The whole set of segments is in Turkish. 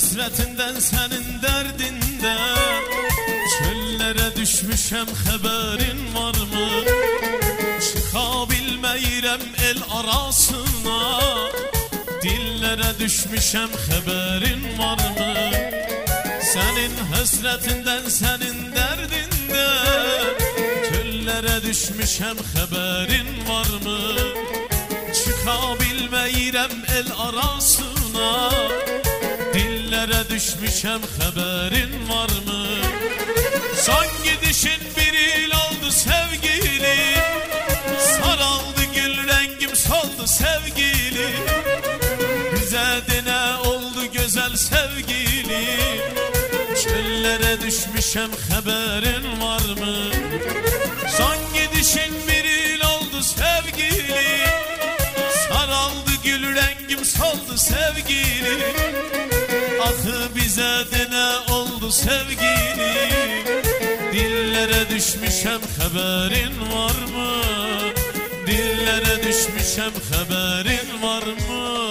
hasretinden, senin derdinden. Çöllere düşmüşem, haberin var mı? Çıkabilmeyirem el arasına. Dillere düşmüşem, haberin var mı? Senin hasretinden, senin derdinden. Çöllere düşmüşem, haberin var mı? Çıkabilmeyirem el arasına. Dillere düşmüşem, haberin var mı? Son gidişin bir il oldu sevgilim. Saraldı gül rengim, soldu sevgilim. Bize de ne oldu güzel sevgilim? Çöllere düşmüşem, haberin var mı? Son gidişin bir il oldu sevgilim. Saraldı gül rengim, soldu sevgilim. Ahı bize de ne oldu sevgilim? Dillere düşmüşem, haberin var mı? Dillere düşmüşem, haberin var mı?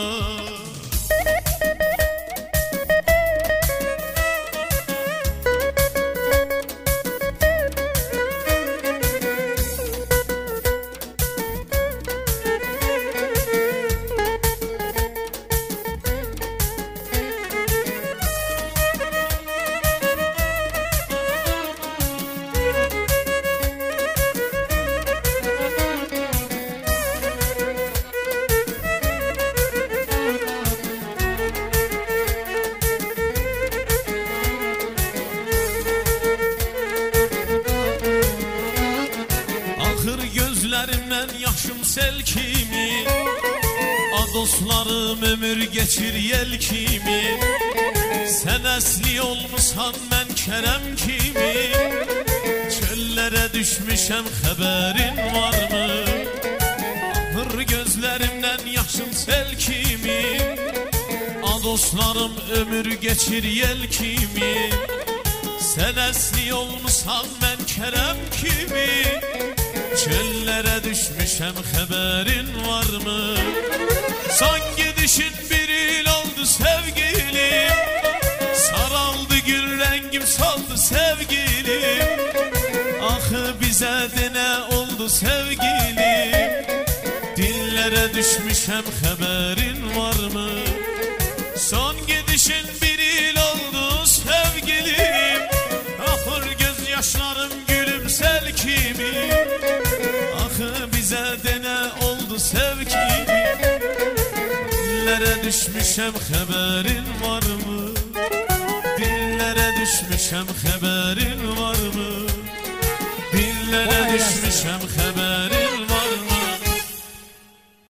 Gözlerimden yaşım sel kimi. A dostlarım ömür geçir yel kimi. Sen esli olmuşsan ben Kerem kimi. Çöllere düşmüşem, haberin var mı? Ahır gözlerimden yaşım sel kimi. A dostlarım ömür geçir yel kimi. Sen esli olmuşsan ben Kerem kimi. Çöllere düşmüşem, haberin var mı? Son gidişin bir il oldu sevgilim. Saraldı gül rengim, soldu sevgilim. Ahı bize de ne oldu sevgilim? Dillere düşmüşem, haberin var mı? Son gidişin bir il oldu sevgilim. Ahır gözyaşlarım gülüm sel kimi. Ahı bize de ne oldu sevgilim? Dillere düşmüşem, haberin var mı? Dillere düşmüşem, haberin